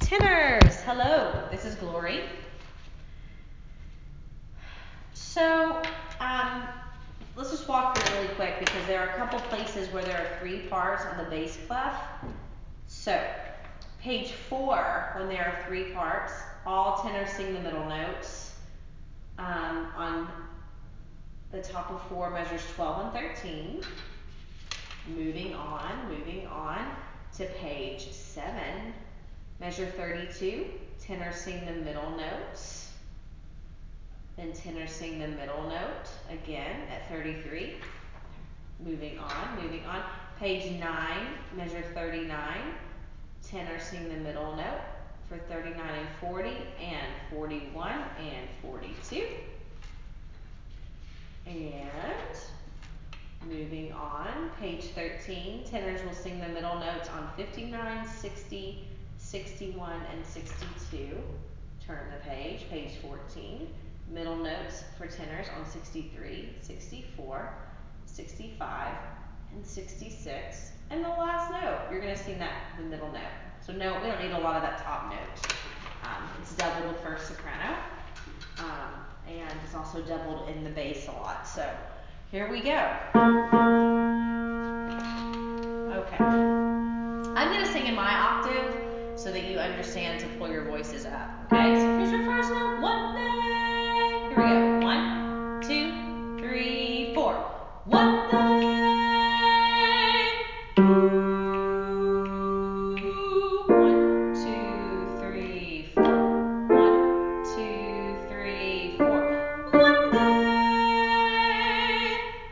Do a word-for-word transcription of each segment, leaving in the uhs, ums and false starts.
Tenors, hello, this is Glory. So, um, let's just walk through it really quick because there are a couple places where there are three parts on the bass clef. So, page four, when there are three parts, all tenors sing the middle notes. Um, on the top of four measures twelve and thirteen. Moving on, moving on to page seven, measure thirty-two, tenors sing the middle notes. Then tenors sing the middle note again at thirty-three. Moving on, moving on. Page nine, measure thirty-nine, tenors sing the middle note for thirty-nine and forty and forty-one and forty-two. And moving on, page thirteen, tenors will sing the middle notes on fifty-nine, sixty, sixty-one, and sixty-two. Turn the page, page fourteen. Middle notes for tenors on sixty-three, sixty-four, sixty-five, and sixty-six. And the last note, you're going to sing that, the middle note. So no, we don't need a lot of that top note. Um, it's double the first soprano. Um, and it's also doubled in the bass a lot. So here we go. Okay. I'm going to sing in my octave so that you understand to pull your voices up. Okay, so here's your first note. One day. Here we go. One, two, three, four. One day. One, two, three, four. One, two, three, four. One day.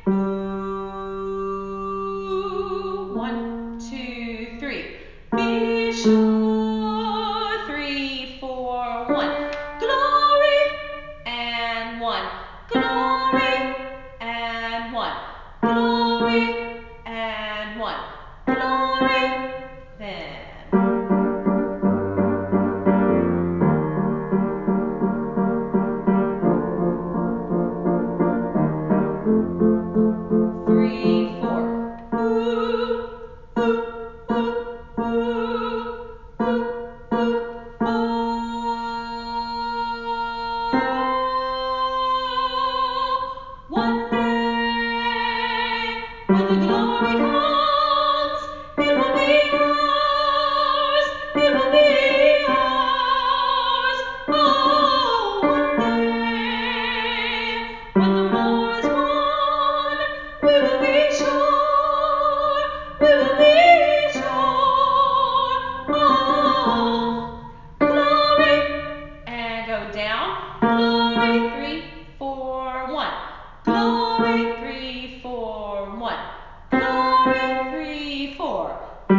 One, two, three. Be sure. Three, four, one. Glory and one. Glory and one. Glory and one. Glory. Then. Three, four. Ooh, ooh, ooh, ooh, ooh, ooh, oh. One day, when the glory comes, it will be ours, it will be ours. Oh, one day, when the war is won, we will be sure, we will be sure. Oh, glory, and go down. Glory, three, four, one. Glory, three, four, one. Glory, three, four.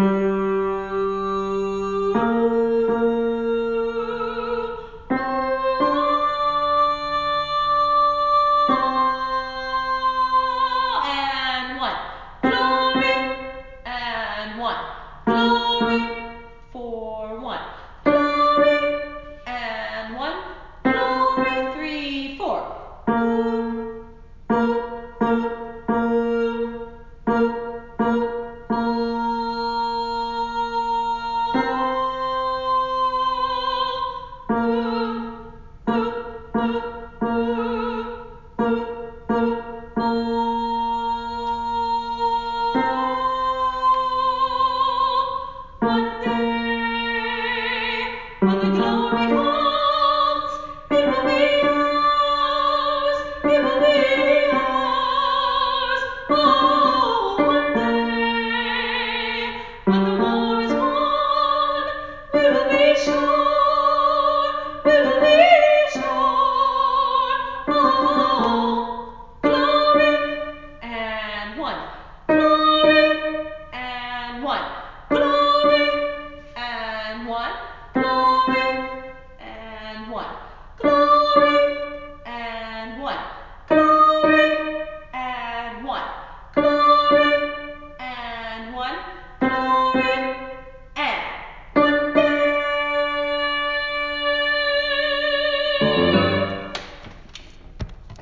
And one. Glory and one. Glory, four, one. Glory and one. Glory, three, four. One day, when the glory comes, it will be ours, it will be ours. Oh, one day, when the war is won, we will be sure, we will be sure. Oh, glory and one. Glory and one.